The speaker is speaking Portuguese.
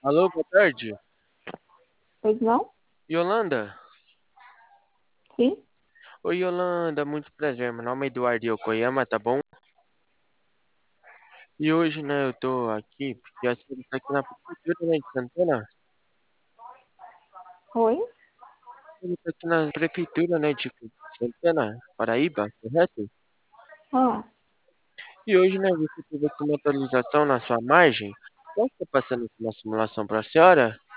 Alô, boa tarde. Pois não? Yolanda? Sim? Oi, Yolanda, muito prazer. Meu nome é Eduardo Yokoyama, tá bom? E hoje, né, eu tô aqui porque a senhora tá aqui na prefeitura, né, de Santana. Oi? Ele tá aqui na prefeitura, né, de Santana, Paraíba, correto? Ah, E hoje, né, você teve aqui uma atualização na sua margem. Posso estar passando aqui uma simulação para a senhora?